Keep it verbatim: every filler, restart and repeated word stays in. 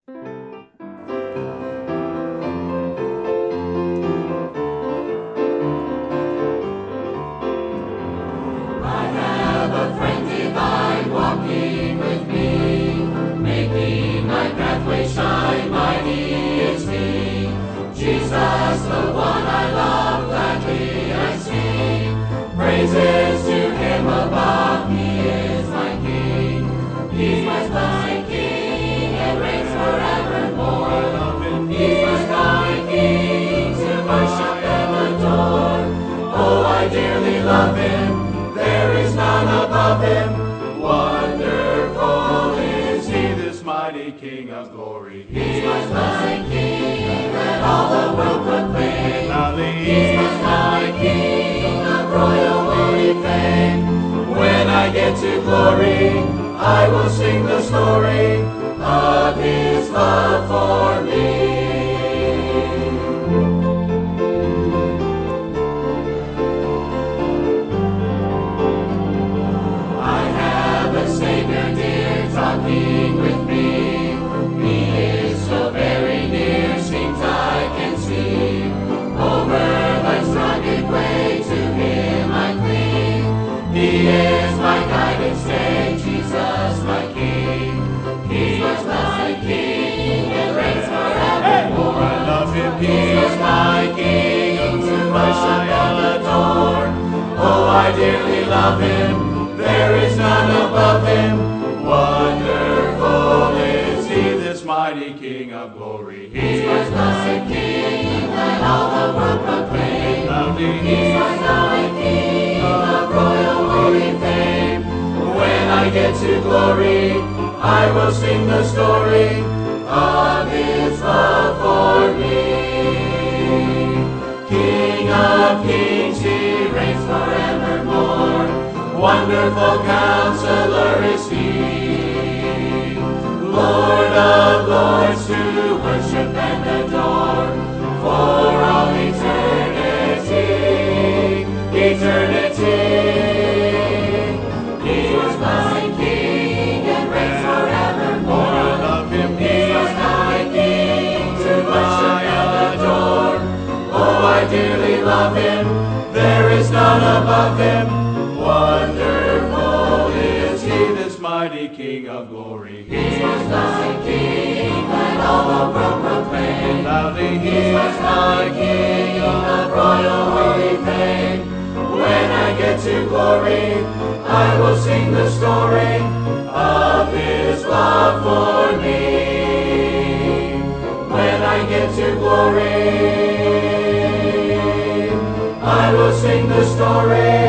Jesus, the one I love, gladly I sing. Praises to him above, he is my King. He's my blessed King, and reigns forevermore. He's my King, to worship and adore. Oh, I dearly love him, there is none above him. Wonderful is he, this mighty King of glory. He's my blessed King, let all the world proclaim. He's my King of royal holy fame. When I get to glory, I will sing the story of his love for me. I have a Savior dear talking with me. He is so very near, seems I can see. Over life's rugged way, to him I cling. He is my guide and stay, Jesus my King. He's my blessed King, and reigns forevermore. I love him. He's my King, to worship and adore. Oh, I dearly love him, there is none above him. Wonderful is he, this mighty King of glory. He's my blessed King, let all the world proclaim. He's my blessed King of royal holy fame. When I get to glory, I will sing the story of his love for me. King of kings, he reigns forevermore. Wonderful Counselor is he. Lord of lords, to worship and adore for all eternity. Eternity. He was blessed King and reigns forevermore. I love him. He was my King, to worship and adore. Oh, I dearly love him, there is none above him. Wonderful is he, this mighty King of glory. He's my blessed King, let all the world proclaim. Loudly, he's my King of royal holy fame. When I get to glory, I will sing the story of his love for me. When I get to glory, I will sing the story